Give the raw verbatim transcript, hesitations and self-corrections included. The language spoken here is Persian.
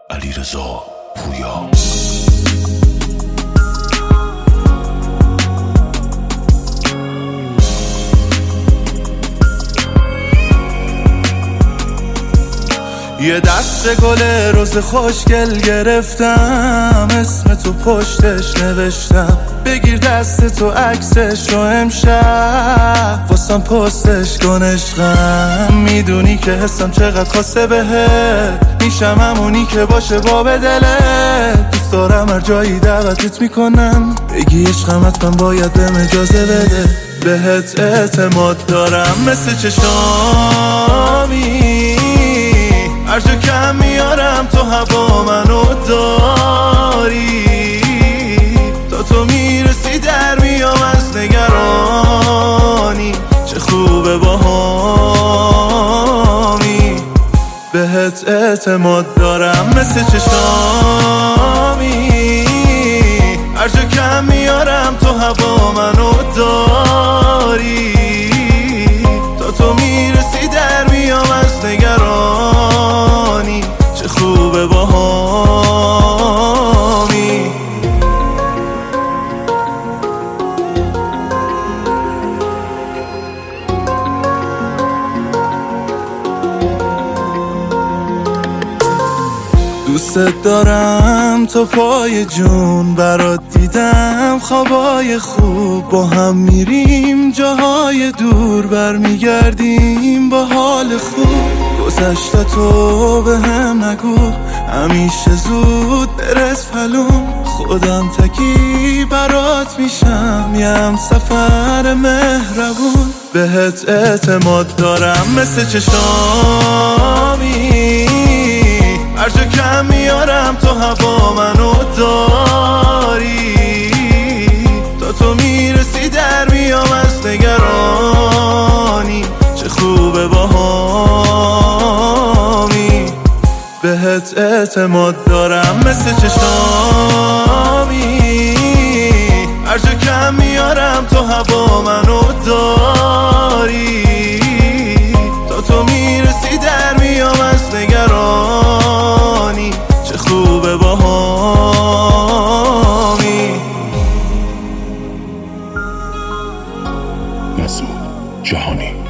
علیرضا پویا. یه دست گل روز خوشگل گرفتم، اسم تو پشتش نوشتم، بگیر دست تو عکسش رو امشب واسم پستش کن عشقم. میدونی که حسم چقدر خاصه بهت، میشم همونی که باشه باب دلت. دوست دارم هر جایی دعوتت میکنم، بگی عشقم حتما باید بهم اجازه بده. بهت اعتماد دارم مثل چشامی، هر جا کم میارم تو هوا منو داری. تا تو میرسی در میام از نگرانی، چه خوبه با همی. بهت اعتماد دارم مثل چشامی، هر جا کم میارم تو هوا منو داری. تا تو میرسی در میام از نگرانی، چه خوبه با همی. دوست دارم تو پای جون برات دیدم، خوابای خوب با هم میریم جاهای دور، برمیگردیم با حال خوب. گذشته تو به هم نگو، همیشه زود برس پلوم. خودم تکی برات میشم، یه هم سفر مهربون. بهت اعتماد دارم مثل چشامی، هر جا کم میارم تو هوا منو داری. تا تو میرسی در میام از نگرانی، چه خوبه با همی. بهت اعتماد دارم مثل چشامی، هر جا کم میارم تو هوا منو داری. تا تو میرسی در میام از نگرانی، چه خوبه با همی. مسعود جهانی.